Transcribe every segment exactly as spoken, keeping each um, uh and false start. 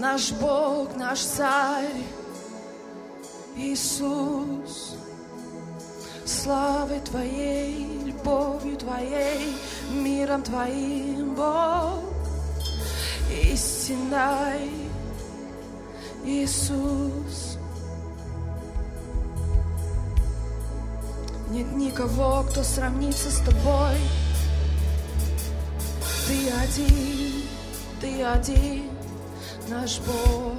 Наш Бог, наш Царь, Иисус, славой Твоей, любовью Твоей, миром Твоим, Бог, истиной, Иисус. Нет никого, кто сравнится с Тобой. Ты один, Ты один, наш Бог.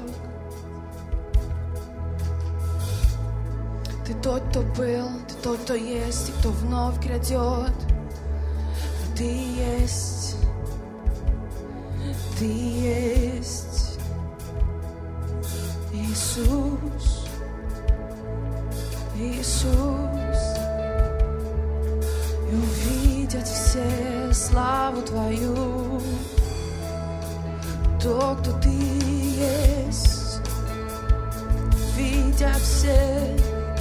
Ты тот, кто был, Ты тот, кто есть, и кто вновь грядет. Ты есть, Ты есть, Иисус, Иисус. И увидят все славу Твою, то, кто Ты есть. Видят все,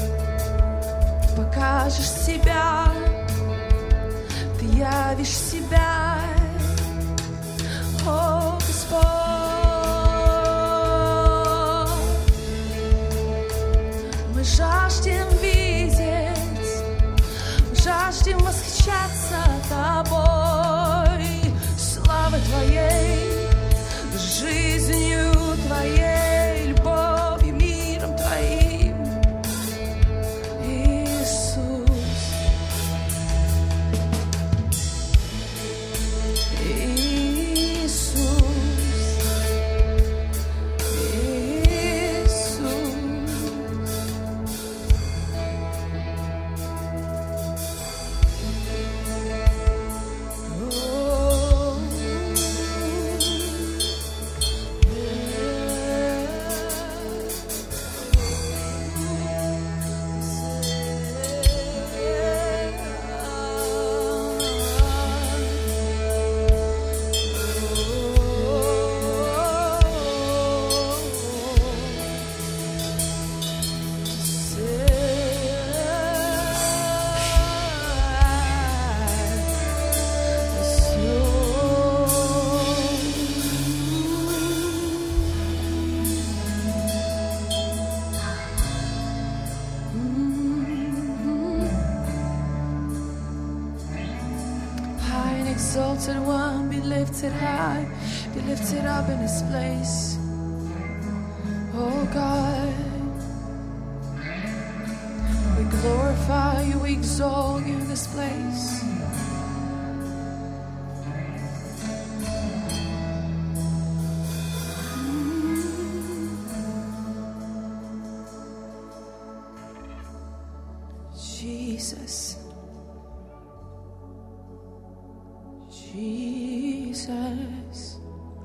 покажешь себя, Ты явишь себя, о Господь. Мы жаждем видеть, мы жаждем восхищаться Тобой, славой Твоей, жизнью Твоей, любовью, миром Твоим. Exalted One, be lifted high, be lifted up in this place. Oh God, we glorify You, we exalt You in this place. Jesus, Jesus,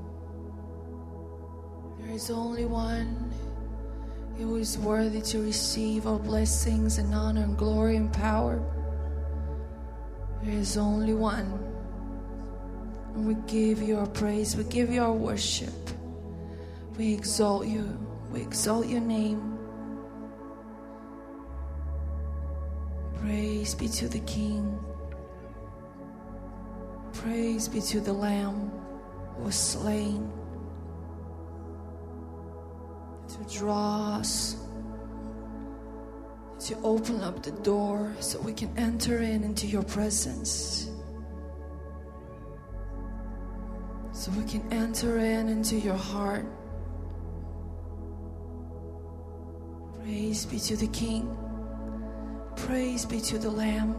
there is only one who is worthy to receive all blessings and honor and glory and power. There is only one, and we give You our praise, we give You our worship, we exalt You, we exalt Your name. Praise be to the King. Praise be to the Lamb who was slain to draw us, to open up the door so we can enter in into Your presence, so we can enter in into Your heart. Praise be to the King. Praise be to the Lamb.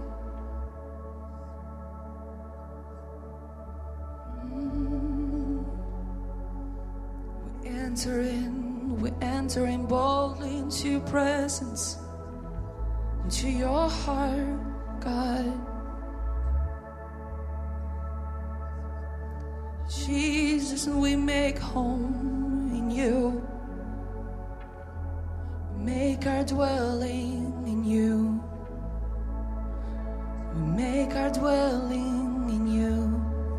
We enter in, we enter in boldly into Your presence, into Your heart, God. Jesus, we make home in You. Make our dwelling in You. We make our dwelling in You.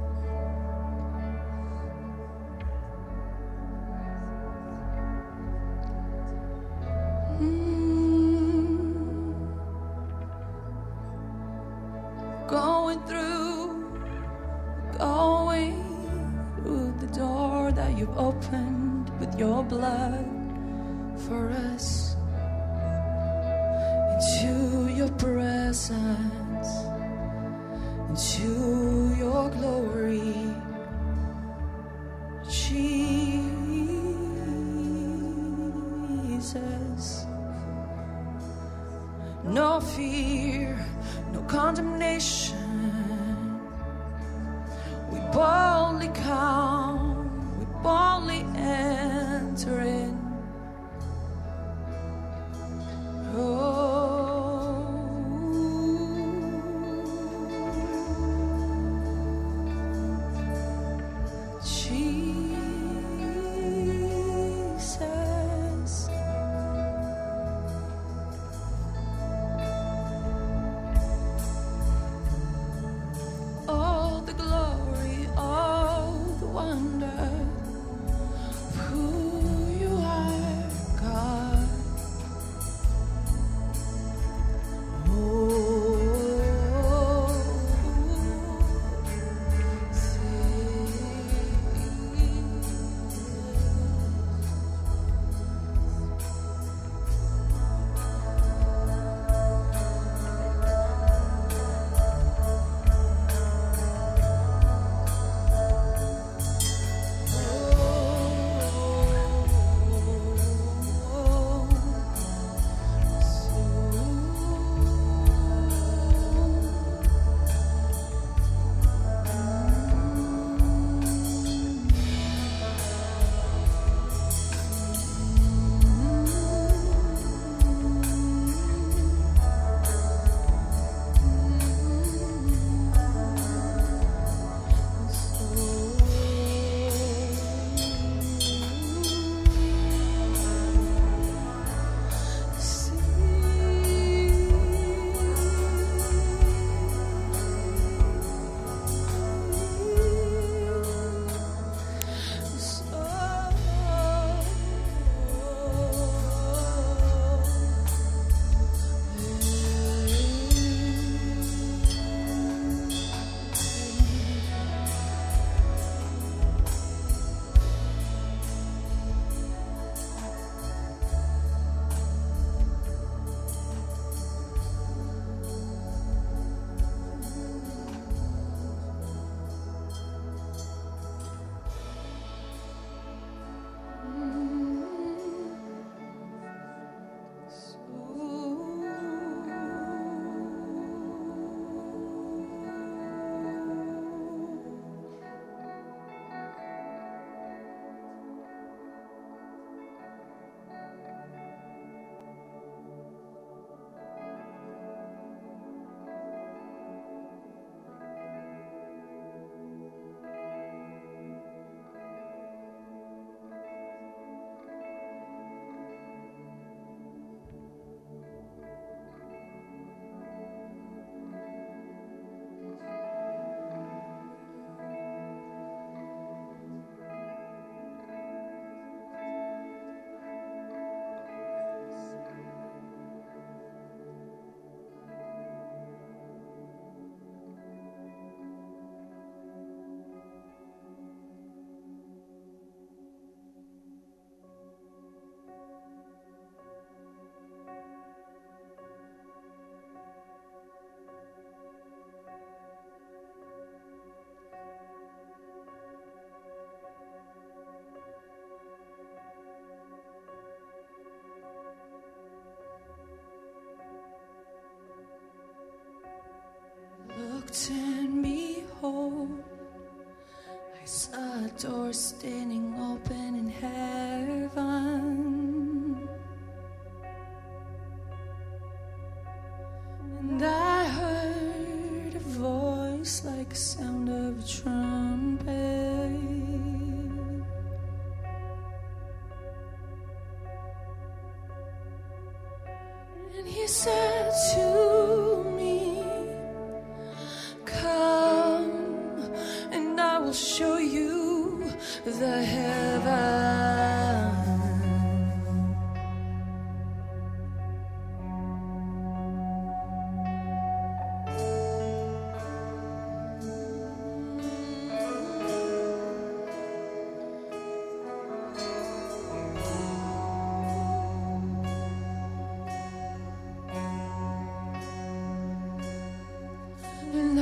Mm. Going through, going through the door that You've opened with with your blood for us into your presence, into your glory, Jesus. No fear, no condemnation. We boldly come, we boldly enter in. Oh, Jesus. All the glory, all the wonder of who you are, God. Looked and behold, I saw a door standing open in heaven, and I heard a voice like the sound of a trumpet, and he said to me, "Come, and I will show you the heaven."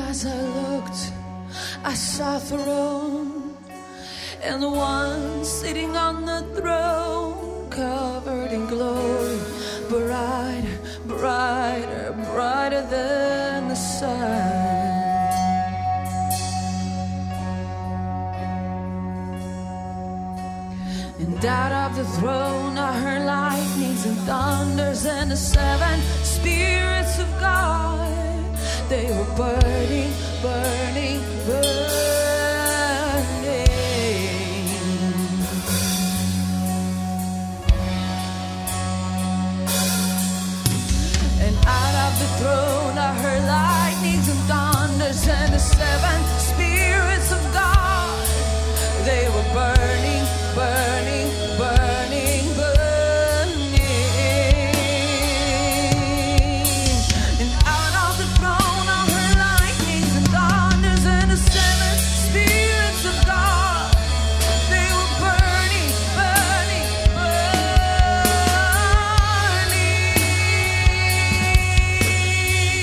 As I looked, I saw a throne, and the one sitting on the throne, covered in glory, brighter, brighter, brighter than the sun. And out of the throne I heard lightnings and thunders, and the seven spirits of God, they were burning, burning, burning. And out of the throne I heard lightnings and thunders, and the seven spirits of God, they were burning, burning, burning, burning. And out of the throne I heard lightnings and thunders, and the seven spirits of God, they were burning, burning, burning.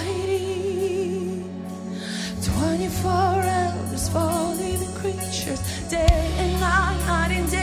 mighty. Twenty-four elders fall living creatures, day and night, night and day.